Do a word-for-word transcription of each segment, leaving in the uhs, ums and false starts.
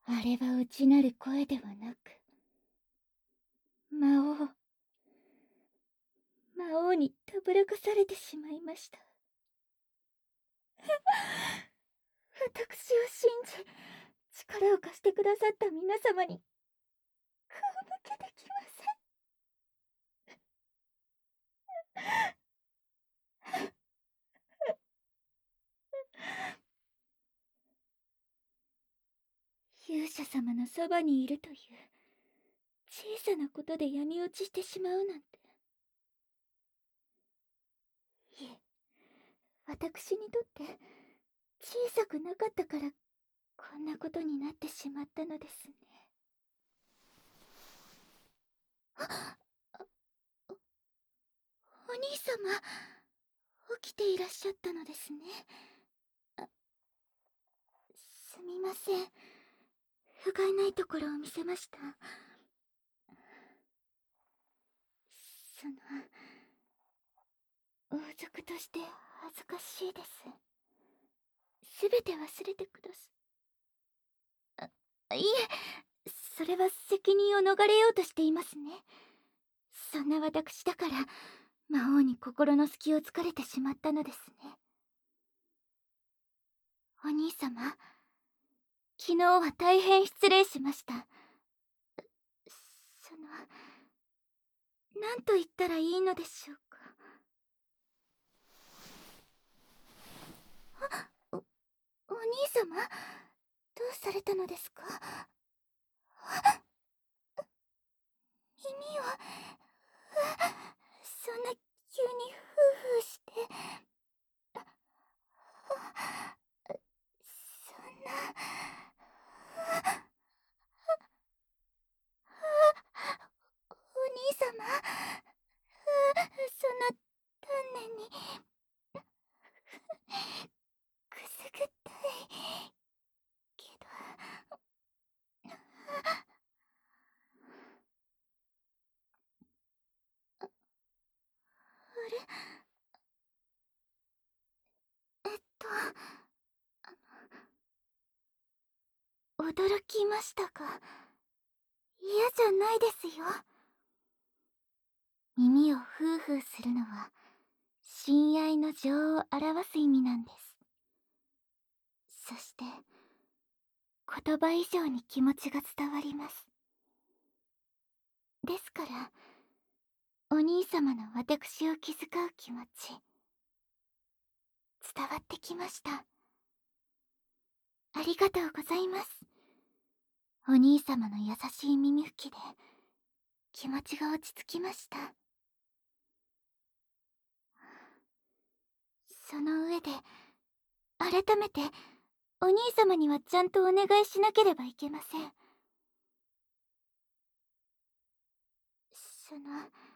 あれは内なる声ではなく、魔王、魔王にたぶらかされてしまいました。私を信じ、力を貸してくださった皆様に、顔向けできません。勇者様のそばにいるという小さなことで闇落ちしてしまうなんて。いえ、私にとって小さくなかったからこんなことになってしまったのですね。あ、お兄様、起きていらっしゃったのですね。あ、すみません、不甲斐ないところを見せました。その、王族として恥ずかしいです。すべて忘れてください。いえ、それは責任を逃れようとしていますね。そんな私だから魔王に心の隙を突かれてしまったのですね。お兄様、昨日は大変失礼しました。その、何と言ったらいいのでしょうか。あ、お、お兄様、どうされたのですか？あ、耳を、そんな急にフーフーして、あ、あ、そんな、あ、お兄様、そんな丹念にくすぐったいけど、あれ、えっと驚きましたが、嫌じゃないですよ。耳をフーフーするのは親愛の情を表す意味なんです。そして言葉以上に気持ちが伝わります。ですからお兄様の私を気遣う気持ち伝わってきました。ありがとうございます。お兄様の優しい耳吹きで気持ちが落ち着きました。その上で改めてお兄様にはちゃんとお願いしなければいけません。その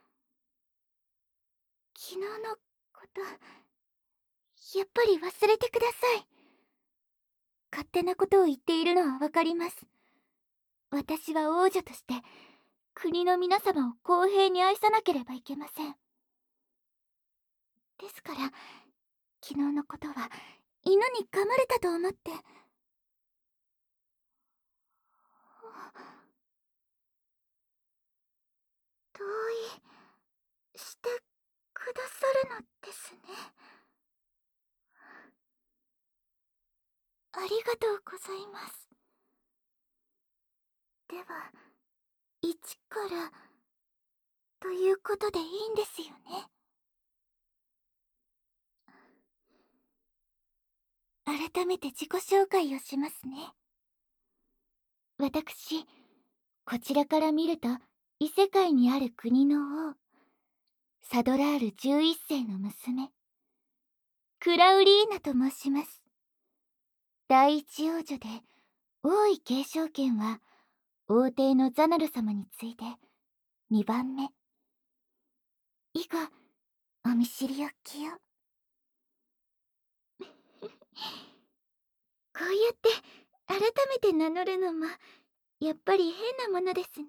昨日のことやっぱり忘れてください。勝手なことを言っているのはわかります。私は王女として国の皆様を公平に愛さなければいけません。ですから昨日のことは犬に噛まれたと思って。同意してくださるのですね。ありがとうございます。では一からということでいいんですよね。改めて自己紹介をしますね。私、こちらから見ると異世界にある国の王、サドラールじゅういっせいの娘、クラウリーナと申します。第一王女で王位継承権は王帝のザナル様に次いでにばんめ。以後お見知りおきを。こうやって改めて名乗るのもやっぱり変なものですね。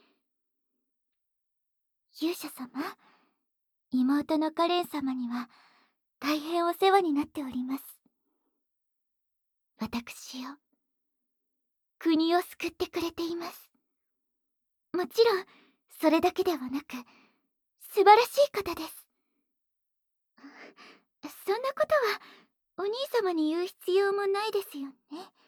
勇者様、妹のカレン様には大変お世話になっております。私を国を救ってくれています。もちろんそれだけではなく素晴らしい方です。そんなことはお兄様に言う必要もないですよね。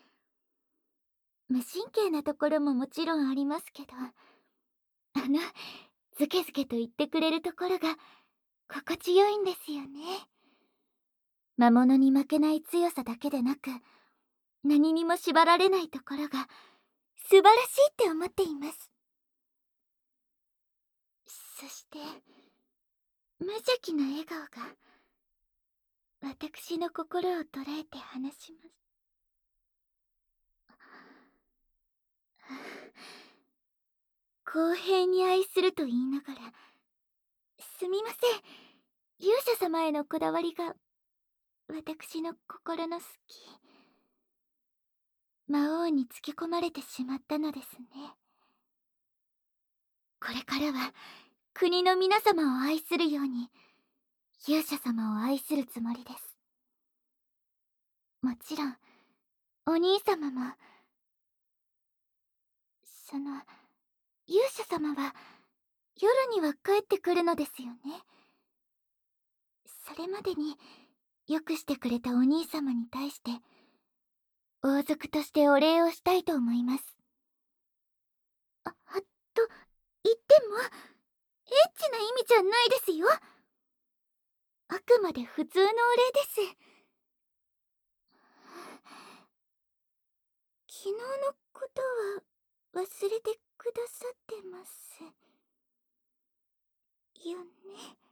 無神経なところももちろんありますけど、あのズケズケと言ってくれるところが心地よいんですよね。魔物に負けない強さだけでなく、何にも縛られないところが素晴らしいって思っています。そして無邪気な笑顔が私の心を捉えて話します。公平に愛すると言いながら、すみません、勇者様へのこだわりが私の心の好き。魔王につけ込まれてしまったのですね。これからは国の皆様を愛するように勇者様を愛するつもりです。もちろんお兄様も。その勇者様は夜には帰ってくるのですよね。それまでによくしてくれたお兄様に対して王族としてお礼をしたいと思います。あ、と言ってもエッチな意味じゃないですよ。あくまで普通のお礼です。昨日のことは忘れてくださってますよね。